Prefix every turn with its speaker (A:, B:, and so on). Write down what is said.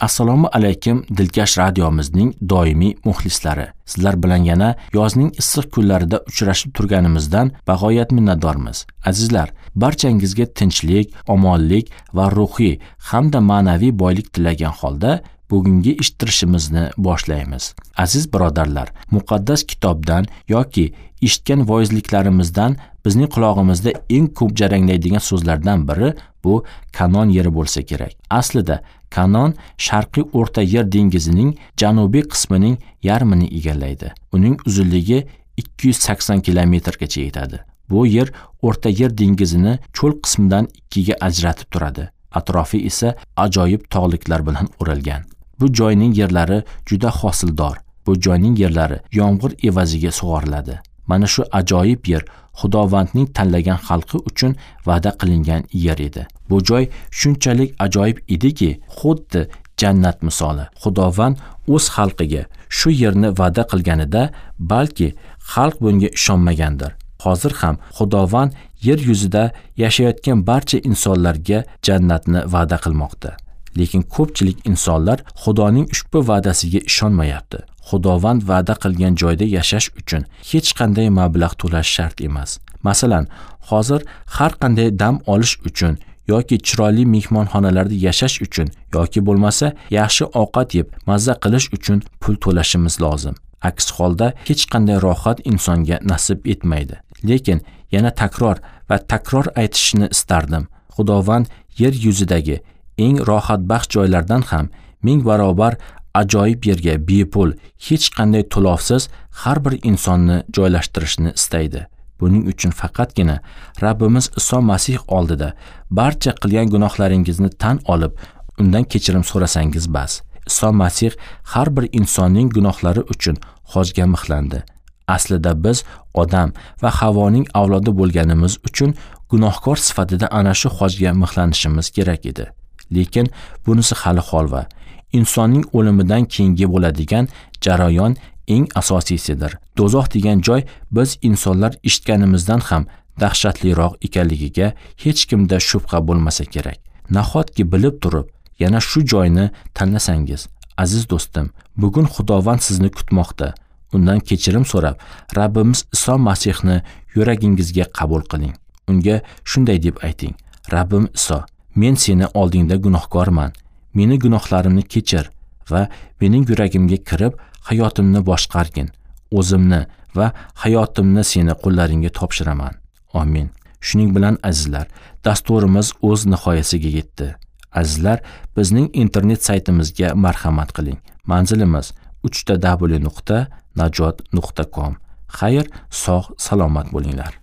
A: Assalomu alaykum Dilkash radiomizning doimiy muxlislari. Sizlar bilan yana yozning issiq kunlarida uchrashib turganimizdan bag'oyat minnatdormiz. Azizlar, barchangizga tinchlik, omonlik va ruhiy hamda ma'naviy boylik tilagan holda bugungi eshittirishimizni boshlaymiz. Aziz birodarlar, muqaddas kitobdan yoki eshitgan voizliklarimizdan bizning qulog'imizda eng ko'p jaranglaydigan so'zlardan biri bu Kanon yeri bo'lsa kerak. Aslida Kanon Sharqiy O'rta Yer dengizining janubiy qismining yarmini egallaydi. Uning uzunligi 280 kilometrgacha yetadi. Bu yer O'rta Yer dengizini cho'l qismidan ikkiga ajratib turadi. Atrofi esa ajoyib tog'liklar bilan o'ralgan. Bu joyning yerlari juda hosildor. Bu joyning yerlari yomg'ir evaziga sug'oriladi. Mana shu ajoyib yer Xudovandning tanlagan xalqi uchun va'da qilingan yer edi. Bu joy shunchalik ajoyib ediki, xuddi jannat misoli. Xudovand o'z xalqiga shu yerni va'da qilganida, balki xalq bunga ishonmagandir. Hozir ham Xudovand yer yuzida yashayotgan barcha insonlarga jannatni va'da qilmoqda. Lekin ko'pchilik insonlar Xudoning ushbu va'dasiga ishonmayapti. Xudovand va'da qilgan joyda yashash uchun hech qanday mablag' to'lash shart emas. Masalan, hozir har qanday dam olish uchun yoki chiroyli mehmonxonalarda yashash uchun yoki bo'lmasa yaxshi ovqat yeb mazza qilish uchun pul to'lashimiz lozim. Aks holda hech qanday rohat insonga nasib etmaydi. Lekin yana takror aytishni istardim. Xudovand yer yuzidagi eng rohatbaxsh joylardan ham 1000 barobar ajoyib yerga bepul, hech qanday to'lovsiz har bir insonni joylashtirishni istaydi. Buning uchun faqatgina Rabbimiz Iso Masih oldida barcha qilgan gunohlaringizni tan olib, undan kechirim so'rasangiz bas. Iso Masih har bir insonning gunohlari uchun hojga mixlandi. Aslida biz odam va Havoning avlodi bo'lganimiz uchun gunohkor sifatida ana shu hojga mixlanishimiz kerak edi. Lekin bunisi hali holva. Insonning o'limidan keyingi bo'ladigan jarayon eng asosiysidir. Do'zax degan joy biz insonlar eshitganimizdan ham dahshatliroq ekanligiga hech kimda shubha bo'lmasa kerak. Nahotki bilib turib, yana shu joyni tanlasangiz, aziz do'stim, bugun Xudovand sizni kutmoqda. Undan kechirim so'rab, Rabbimiz Iso Masihni yuragingizga qabul qiling. Unga shunday deb ayting: Rabbim Iso, men seni oldingda gunohkorman. Meni gunohlarimni kechir va mening yuragimga kirib, hayotimni boshqargin. O'zimni va hayotimni seni qo'llaringga topshiraman. Amin. Shuning bilan azizlar, dasturimiz o'z nihoyasiga yetdi. Azizlar, bizning internet saytimizga marhamat qiling. Manzilimiz www.najot.com. Xayr, sog' salomat bo'linglar.